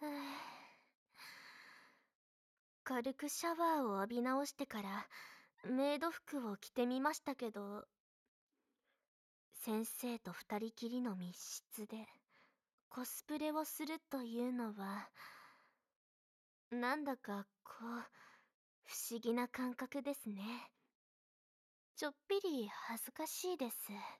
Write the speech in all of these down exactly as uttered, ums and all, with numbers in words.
軽くシャワーを浴び直してからメイド服を着てみましたけど、先生と二人きりの密室でコスプレをするというのは、なんだかこう不思議な感覚ですね。ちょっぴり恥ずかしいです。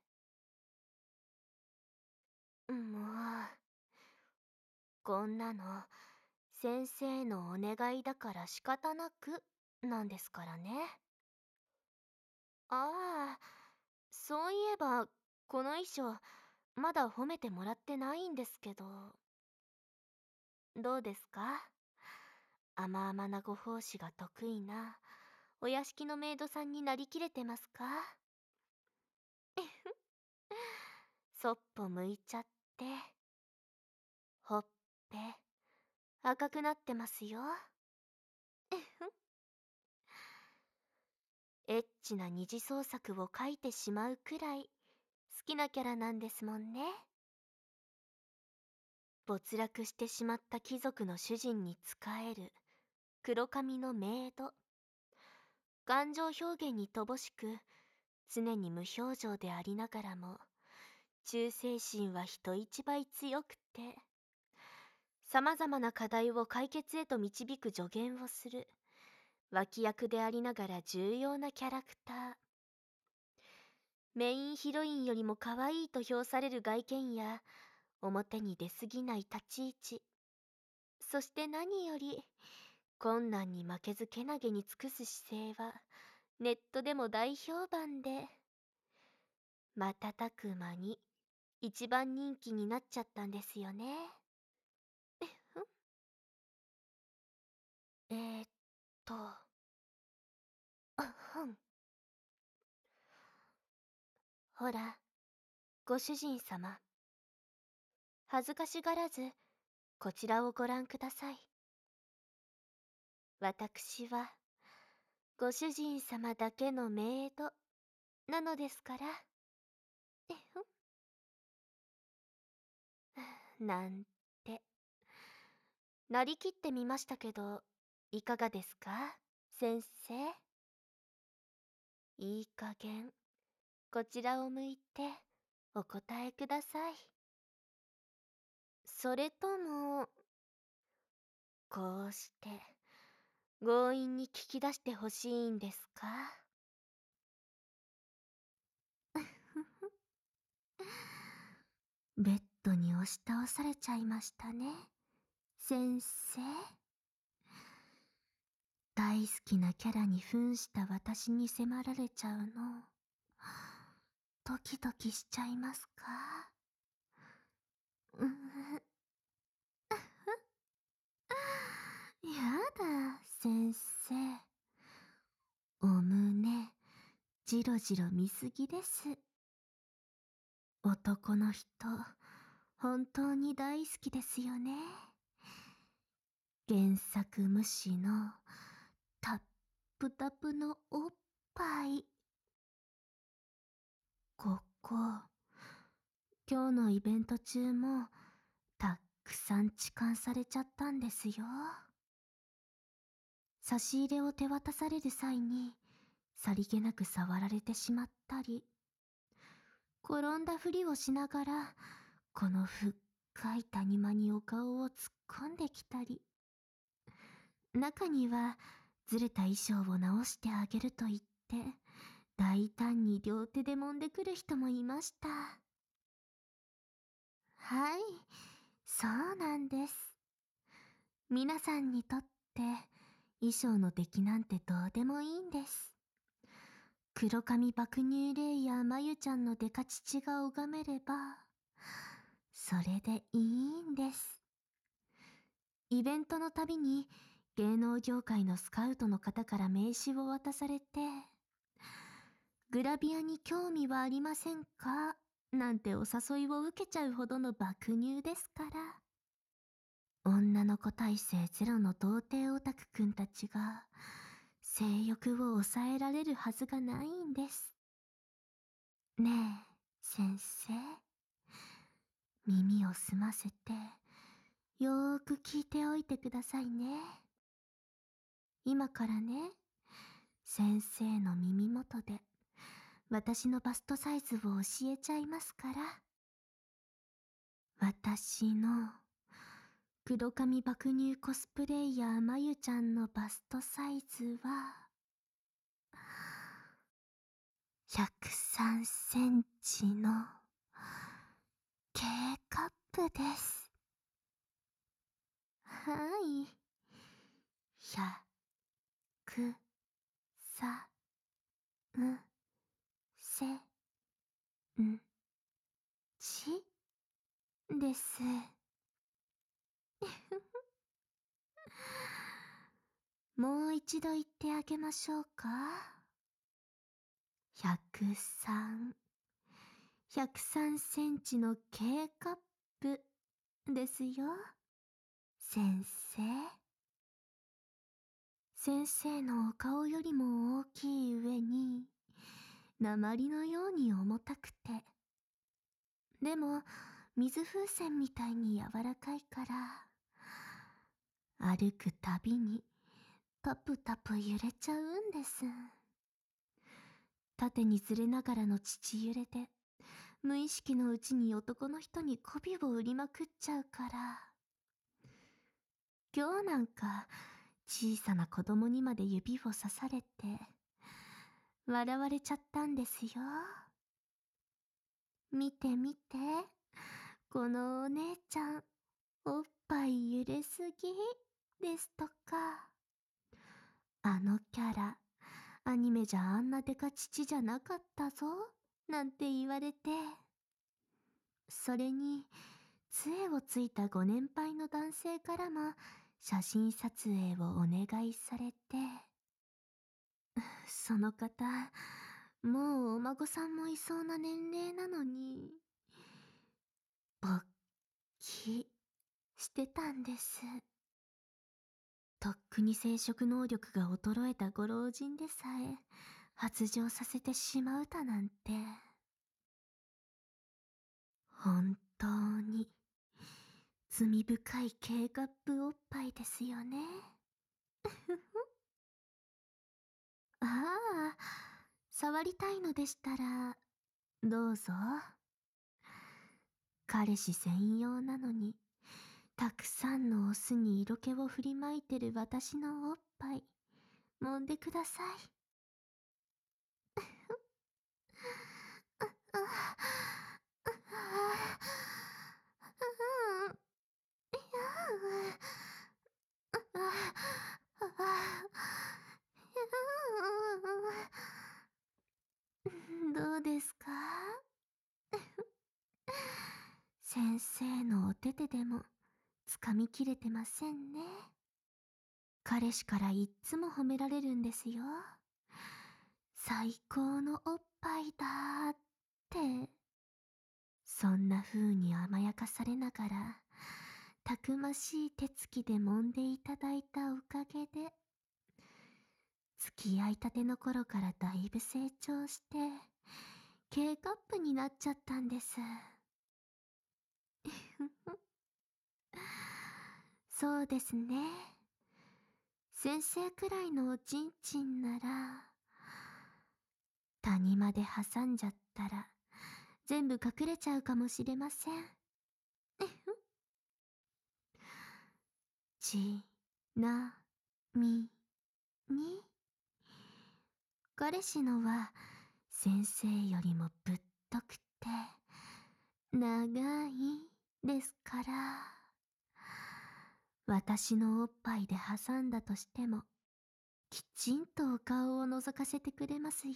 もう、こんなの先生のお願いだから仕方なくなんですからね。ああ、そういえばこの衣装まだ褒めてもらってないんですけど、どうですか？甘々なご奉仕が得意なお屋敷のメイドさんになりきれてますか？そっぽ向いちゃって、ほっぺ赤くなってますよ。エッチな二次創作を書いてしまうくらい好きなキャラなんですもんね。没落してしまった貴族の主人に仕える黒髪のメイド。感情表現に乏しく、常に無表情でありながらも、忠誠心は人一倍強くて、様々な課題を解決へと導く助言をする、脇役でありながら重要なキャラクター。メインヒロインよりも可愛いと評される外見や、表に出過ぎない立ち位置。そして何より、困難に負けずけなげに尽くす姿勢は、ネットでも大評判で、瞬く間に一番人気になっちゃったんですよね。えーっと、あふん。ほら、ご主人様。恥ずかしがらず、こちらをご覧ください。私は、ご主人様だけのメイド、なのですから。えふん。なんて。なりきってみましたけど、いかがですか、先生？いい加減、こちらを向いて、お答えください。それとも、こうして、強引に聞き出してほしいんですか？ベッドに押し倒されちゃいましたね、先生。大好きなキャラに扮した私に迫られちゃうの、ドキドキしちゃいますか？ううやだ、先生。お胸、じろじろ見すぎです。男の人、本当に大好きですよね。原作無視の、タップタプのおっぱい。ここ、今日のイベント中も、たくさん痴漢されちゃったんですよ。差し入れを手渡される際に、さりげなく触られてしまったり、転んだふりをしながら、この深い谷間にお顔を突っ込んできたり、中には、ずれた衣装を直してあげると言って、大胆に両手で揉んでくる人もいました。はい、そうなんです。皆さんにとって、衣装の出来なんてどうでもいいんです。黒髪爆乳レイヤーまゆちゃんのデカ乳が拝めれば、それでいいんです。イベントのたびに芸能業界のスカウトの方から名刺を渡されて、グラビアに興味はありませんかなんてお誘いを受けちゃうほどの爆乳ですから。女の子体制ゼロの童貞オタクくんたちが性欲を抑えられるはずがないんです。ねえ、先生。耳を澄ませて、 よーく聞いておいてくださいね。今からね、先生の耳元で私のバストサイズを教えちゃいますから。私の黒髪爆乳コスプレイヤーまゆちゃんのバストサイズはひゃくさんセンチの K カップです。はい。ひゃくさんセンチです。もう一度言ってあげましょうか。ひゃくさん、ひゃくさんセンチの K カップですよ。先生。先生のお顔よりも大きい上に、鉛のように重たくて。でも、水風船みたいに柔らかいから、歩くたびにタプタプ揺れちゃうんです。縦にずれながらの父揺れで、無意識のうちに男の人に媚びを売りまくっちゃうから。今日なんか、小さな子供にまで指を刺されて、笑われちゃったんですよ。見て見て、このお姉ちゃん、おっぱい揺れすぎ、ですとか。あのキャラ、アニメじゃあんなデカ父じゃなかったぞ、なんて言われて。それに、杖をついたご年配の男性からも、写真撮影をお願いされて。その方、もうお孫さんもいそうな年齢なのに、勃起してたんです。とっくに生殖能力が衰えたご老人でさえ、発情させてしまうたなんて。本当に、罪深い K カップおっぱいですよね。ああ、触りたいのでしたら、どうぞ。彼氏専用なのに、たくさんのオスに色気を振りまいてる私のおっぱい、揉んでください。どうですか？先生のお手手でもつかみきれてませんね。彼氏からいっつも褒められるんですよ。最高のおっぱいだーって。そんな風に甘やかされながら、たくましい手つきで揉んでいただいたおかげで、付き合いたての頃からだいぶ成長して、K カップになっちゃったんです。そうですね。先生くらいのおちんちんなら、谷間で挟んじゃったら、全部隠れちゃうかもしれません。ちなみに、彼氏のは先生よりもぶっとくて長いですから、私のおっぱいで挟んだとしてもきちんとお顔を覗かせてくれますよ。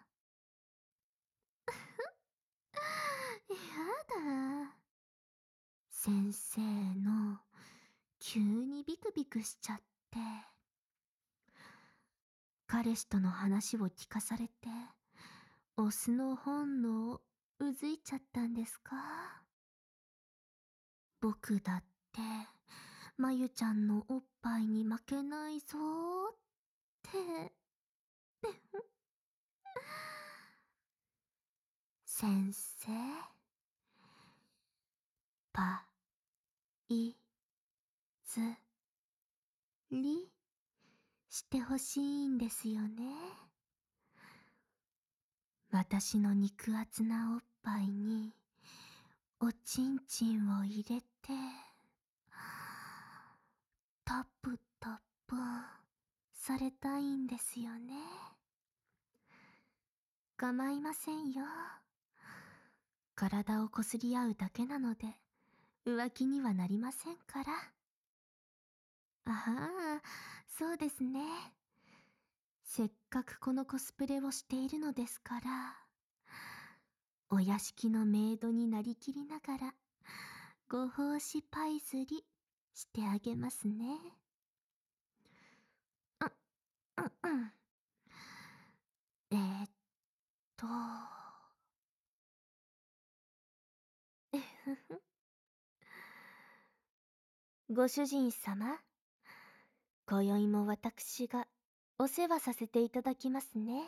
やだ。先生の急にビクビクしちゃって、彼氏との話を聞かされて、オスの本能うずいちゃったんですか？僕だってまゆちゃんのおっぱいに負けないぞーって先生、パイつりしてほしいんですよね。私の肉厚なおっぱいにおちんちんを入れてタプタプされたいんですよね。構いませんよ。体をこすり合うだけなので浮気にはなりませんから。ああ、そうですね。せっかくこのコスプレをしているのですから、お屋敷のメイドになりきりながらご奉仕パイズリしてあげますね。う、うんうん。えー、っと、えふふ。ご主人様、今宵も私がお世話させていただきますね。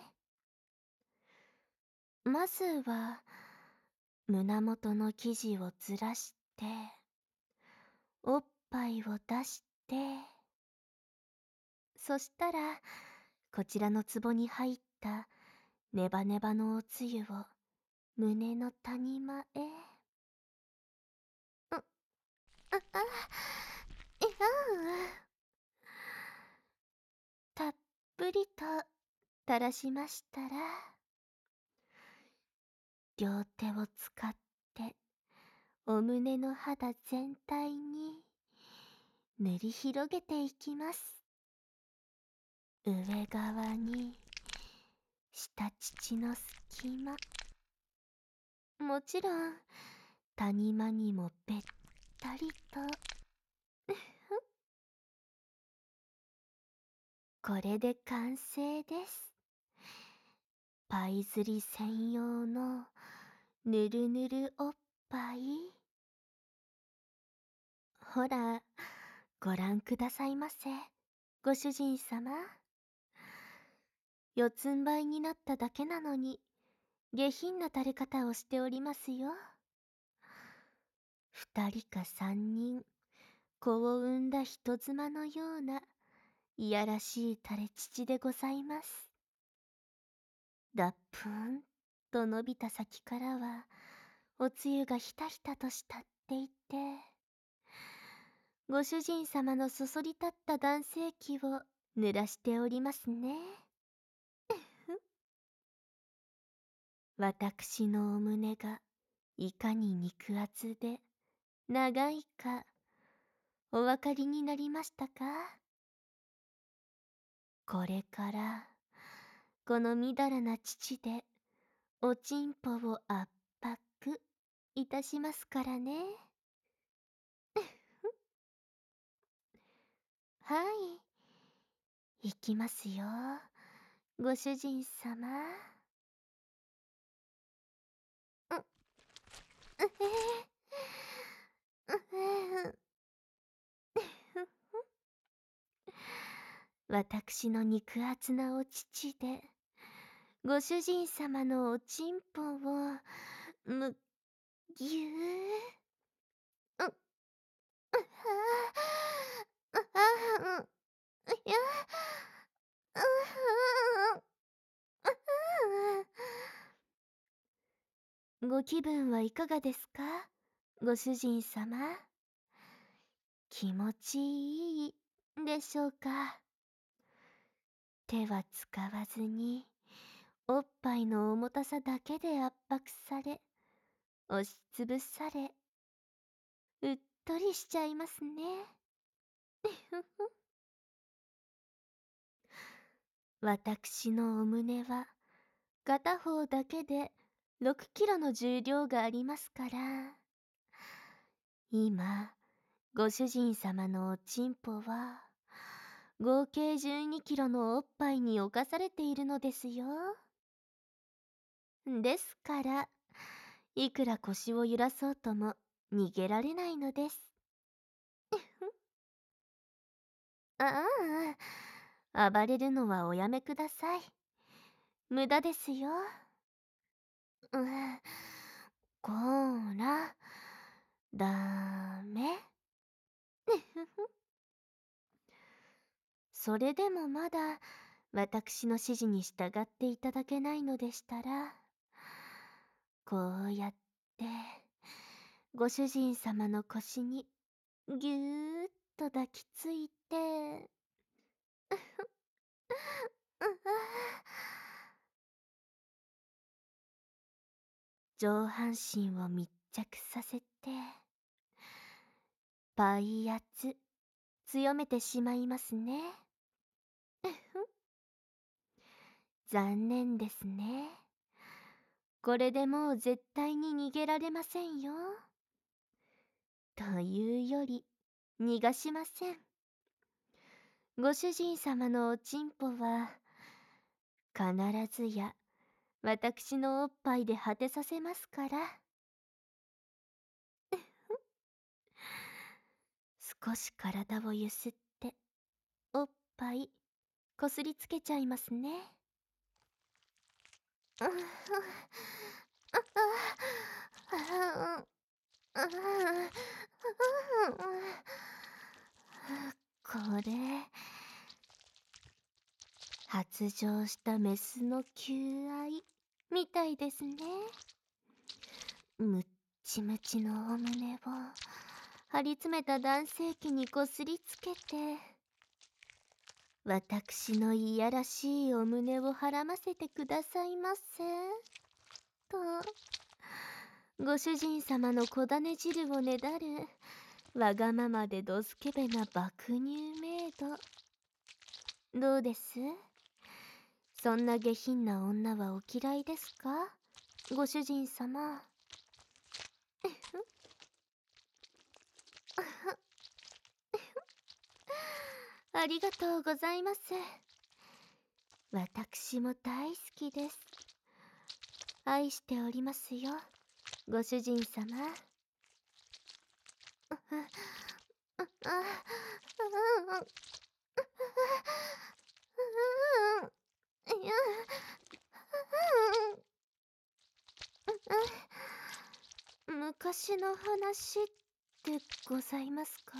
まずは、胸元の生地をずらして、おっぱいを出して、そしたら、こちらの壺に入ったネバネバのおつゆを胸の谷間へ。う、あ、あ、いやたっぷりと垂らしましたら、両手を使ってお胸の肌全体に塗り広げていきます。上側に下乳の隙間、もちろん谷間にもべったりと。これで完成です。パイズリ専用のぬるぬるおっぱい。ほら、ご覧くださいませ、ご主人様。四つん這いになっただけなのに下品な垂れ方をしておりますよ。二人か三人子を産んだ人妻のようないやらしい垂れ乳でございます。だっぷんと伸びた先からはおつゆがひたひたと浸っていて、ご主人様のそそり立った男性器を濡らしておりますね。私のお胸がいかに肉厚で長いかお分かりになりましたか？これからこのみだらな乳でおちんぽを圧迫いたしますからね。はい、いきますよ、ご主人様。う、うへうへう私の肉厚なお乳でご主人様のおちんぽをむぎゅー、う、うはー、うはー、う、いや、うはー、うはー。ご気分はいかがですか、ご主人様。気持ちいいでしょうか。手は使わずにおっぱいの重たさだけで圧迫され押しつぶされうっとりしちゃいますね。私のお胸は片方だけでろくキロの重量がありますから、今ご主人様のおちんぽは合計じゅうにキロのおっぱいに侵されているのですよ。ですからいくら腰を揺らそうとも逃げられないのです。ああ、暴れるのはおやめください。無駄ですよ。うん、こーら、ダメ。 それでもまだ私の指示に従っていただけないのでしたら、こうやってご主人様の腰にぎゅーっと抱きついて、うあ上半身を密着させて、パイ圧強めてしまいますね。残念ですね。これでもう絶対に逃げられませんよ。というより、逃がしません。ご主人様のおちんぽは、必ずや、私のおっぱいで果てさせますから。少し体をゆすって、おっぱい、こすりつけちゃいますね。うんうんうんこれ、発情したメスの求愛みたいですね。むっちむちのお胸を張り詰めた男性器にこすりつけて、私のいやらしいお胸をはらませてくださいませ。と、ご主人様の小種汁をねだる、わがままでどすけべな爆乳メイド。どうです？そんな下品な女はお嫌いですか？ご主人様。ありがとうございます。私も大好きです。愛しておりますよ、ご主人様。昔の話でございますか？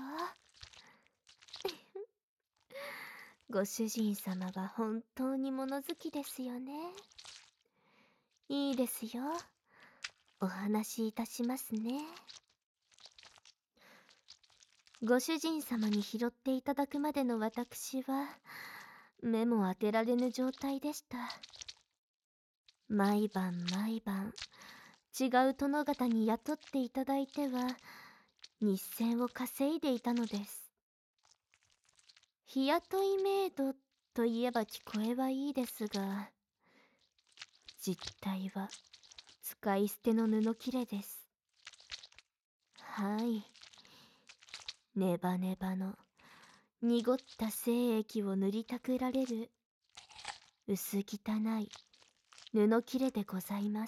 ご主人様は本当に物好きですよね。いいですよ。お話しいたしますね。ご主人様に拾っていただくまでの私は、目も当てられぬ状態でした。毎晩毎晩、違う殿方に雇っていただいては、日銭を稼いでいたのです。日雇いメイドといえば聞こえはいいですが、実態は使い捨ての布切れです。はい。ネバネバの濁った精液を塗りたくられる薄汚い布切れでございます。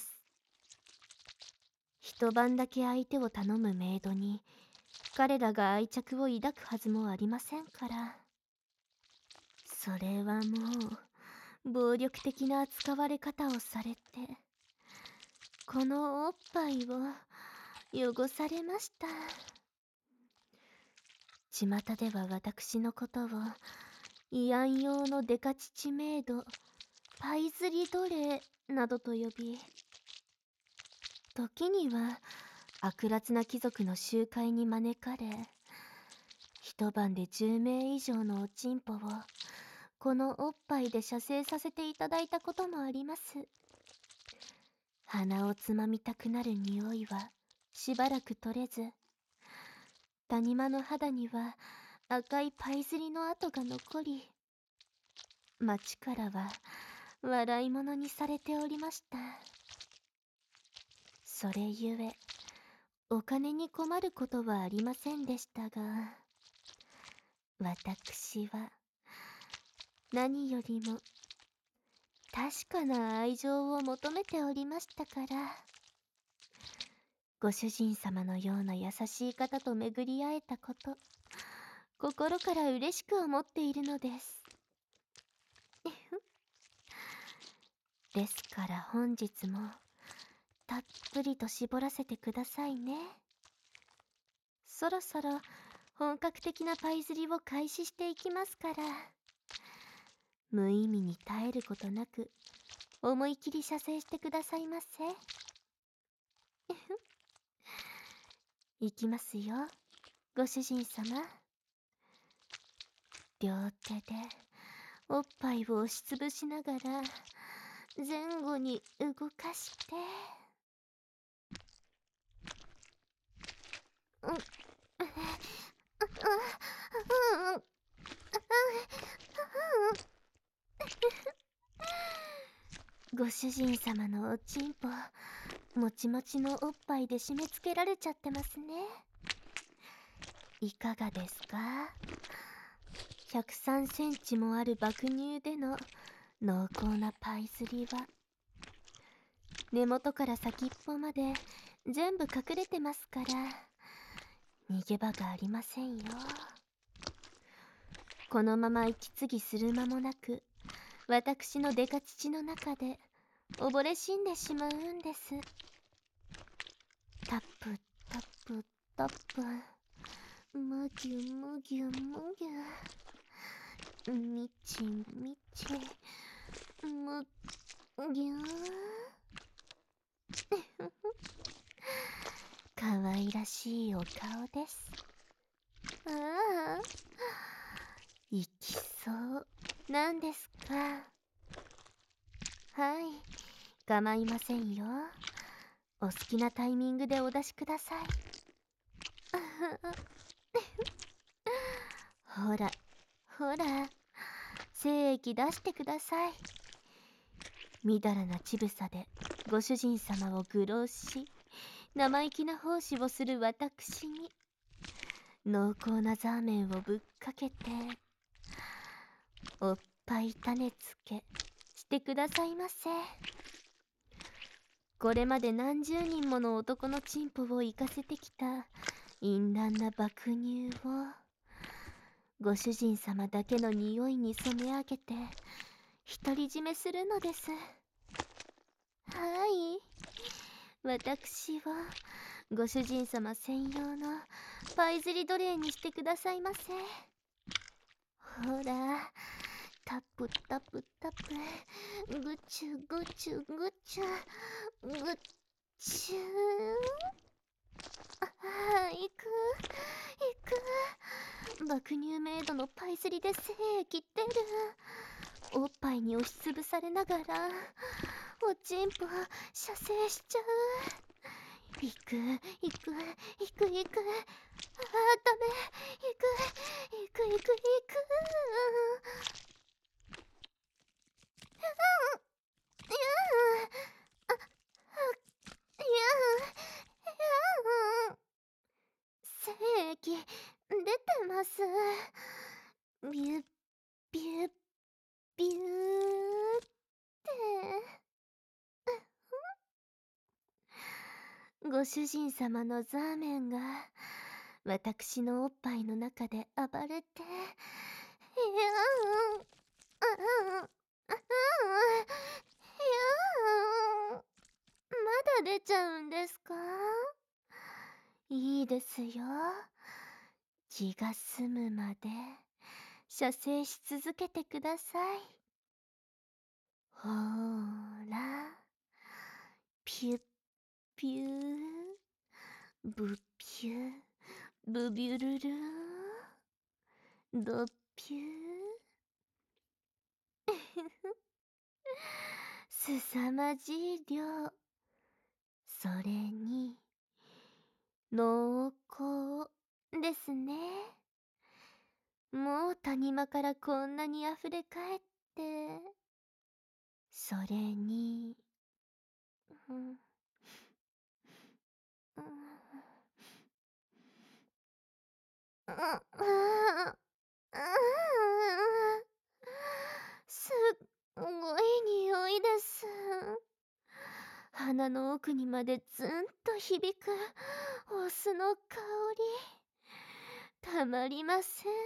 一晩だけ相手を頼むメイドに彼らが愛着を抱くはずもありませんから。それはもう暴力的な扱われ方をされて、このおっぱいを汚されました。巷では私のことを慰安用のデカ乳メイド、パイズリ奴隷などと呼び、時には悪辣な貴族の集会に招かれ、一晩でじゅうめい以上のおちんぽをこのおっぱいで射精させていただいたこともあります。鼻をつまみたくなる匂いはしばらく取れず、谷間の肌には赤いパイズリの跡が残り、町からは笑い物にされておりました。それゆえ、お金に困ることはありませんでしたが、私は何よりも確かな愛情を求めておりましたから、ご主人様のような優しい方と巡り会えたこと、心から嬉しく思っているのです。ですから本日もたっぷりと絞らせてくださいね。そろそろ本格的なパイ釣りを開始していきますから。 無意味に耐えることなく思い切り射精してくださいませ。いきますよ、ご主人様。両手でおっぱいを押しつぶしながら前後に動かして、うん、うん、うん、ご主人様のおちんぽ、もちもちのおっぱいで締め付けられちゃってますね。いかがですか？ひゃくさんセンチもある爆乳での濃厚なパイズリは、根元から先っぽまで全部隠れてますから、逃げ場がありませんよ。このまま息継ぎする間もなく、私のデカ乳の中で溺れ死んでしまうんです。タップタップタップ、むぎゅむぎゅむぎゅ、みちみち、むぎゅかわいらしいお顔です。ああ、いきそうなんですか。はい、構いませんよ。お好きなタイミングでお出しください。ほらほら、精液出してください。みだらな乳房でご主人様を愚弄し、生意気な奉仕をする私に濃厚なザーメンをぶっかけて、おっぱい種付けしてくださいませ。これまで何十人もの男のチンポを行かせてきた淫乱な爆乳を、ご主人様だけの匂いに染め上げて独り占めするのです。はい、私はご主人様専用のパイズリ奴隷にしてくださいませ。ほら、タップタップタップ、ぐちゅぐちゅぐちゅぐっちゅー。ああ、行く行く。爆乳メイドのパイズリで精液出る。おっぱいに押しつぶされながらおちんぽ射精しちゃう。行く行く行く行く。ああ、ダメ。行く行く行く行く。いやあ、いや精液出てます。ビュッビュッビューってご主人様のザーメンが私のおっぱいの中で暴れて、いやーん、うん、うん、いやーん、まだ出ちゃうんですか？いいですよ。気が済むまで射精し続けてください。ほーら、ピュッピュー、ブピュー、ブビュルルー、ドピュー。すさまじい量。それに、濃厚ですね。もう谷間からこんなに溢れ返って、それに、うん、うん、うん、うん、すっごい匂いです。鼻の奥にまでずんと響くお酢の香り、たまりません。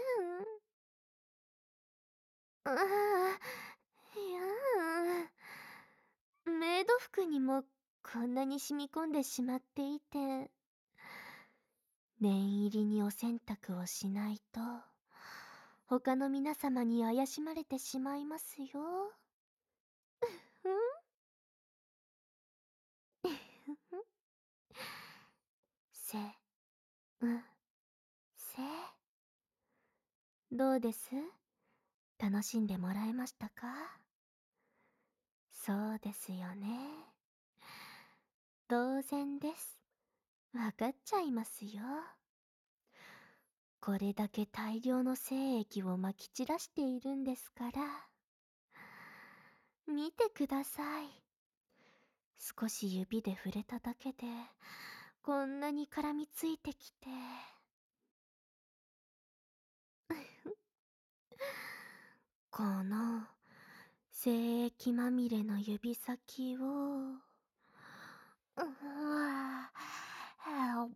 ああ、いやー、メイド服にもこんなに染み込んでしまっていて、念入りにお洗濯をしないと他の皆様に怪しまれてしまいますよ。ふんせ、う、せ。どうです？楽しんでもらえましたか？そうですよね。当然です。わかっちゃいますよ。これだけ大量の精液をまき散らしているんですから。見てください。少し指で触れただけで、こんなに絡みついてきて。この精液まみれの指先を、うわぁ、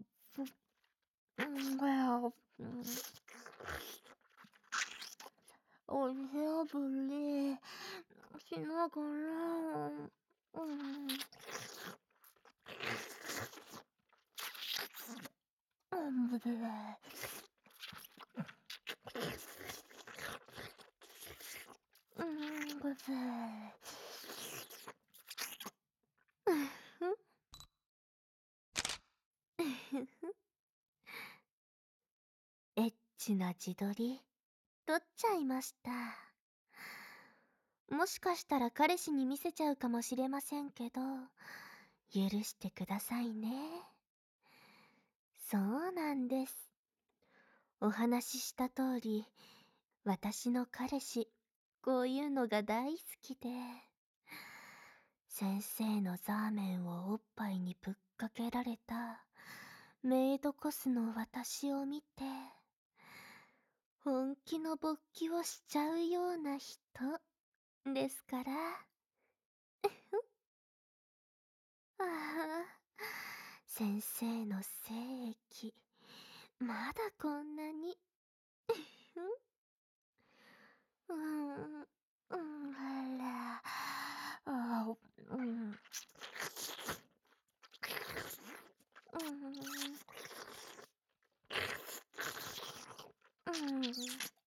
おしゃぶりしながら、うん、うんぶで、うんぶで、エッチな自撮り撮っちゃいました。もしかしたら彼氏に見せちゃうかもしれませんけど、許してくださいね。そうなんです。お話しした通り、私の彼氏、こういうのが大好きで、先生のザーメンをおっぱいにぶっかけられたメイドコスの私を見て、本気の勃起をしちゃうような人ですから。ああ、先生の精液、まだこんなに。うん、うん、あら、あ、うん、うん、うん。